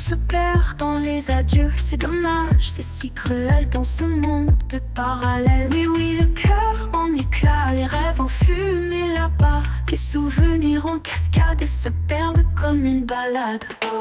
se perd dans les adieux. C'est dommage, c'est si cruel dans ce monde de parallèles. Oui, oui, le cœur en éclats, les rêves en fumée là-bas. Les souvenirs en cascade et se perdent comme une balade.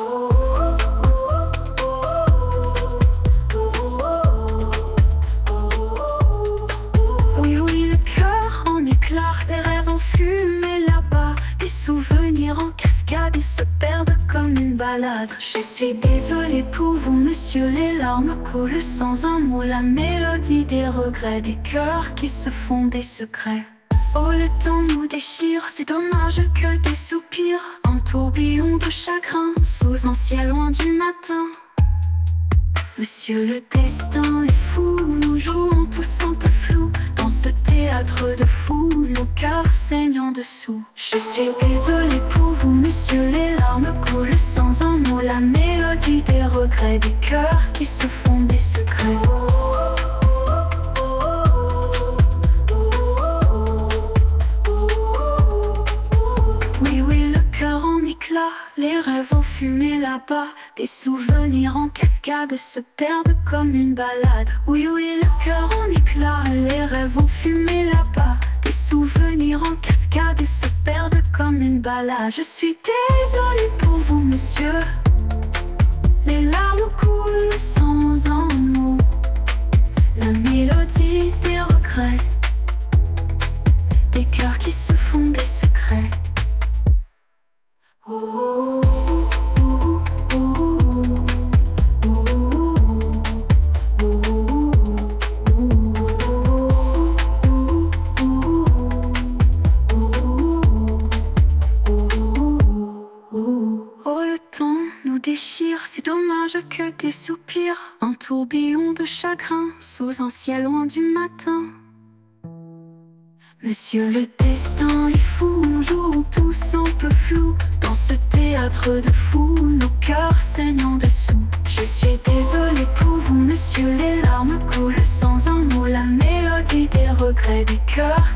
Oui, oui, le cœur en éclats, les rêves en fumée là-bas. Les souvenirs en cascade et se perdent comme une balade. Je suis désolée pour vous, monsieur, les larmes coulent sans un mot. La mélodie des regrets, des cœurs qui se font des secrets. Oh, le temps nous déchire, c'est dommage que des soupirs. Un tourbillon de chagrin, sous un ciel loin du matin. Monsieur, le destin est fou, nous jouons tous un peu flou. Dans ce théâtre de fou, nos cœurs saignent en dessous. Je suis désolée pour vous, monsieur, les larmes coulent sans un mot. La mélodie des regrets, des cœurs qui se font des secrets. Oui, oui, le cœur en éclats, les rêves en fumée là-bas. Des souvenirs en cascade se perdent comme une balade. Oui, oui, le cœur en éclats, les rêves en fumée là-bas. Des souvenirs en cascade se perdent comme une balade. Je suis désolée pour vous, monsieur, les larmes coulent sans un mot. La mélodie des regrets, des cœurs qui se font des secrets. Oh, oh, oh, oh, oh, le temps nous déchire, c'est dommage que des soupirs. Un tourbillon de chagrin, sous un ciel loin du matin. Monsieur, le destin est fou, nous jouons tous un peu flou. Dans ce théâtre de fou, nos cœurs saignent en dessous. Je suis désolée pour vous, monsieur, les larmes coulent sans un mot. La mélodie des regrets, des cœurs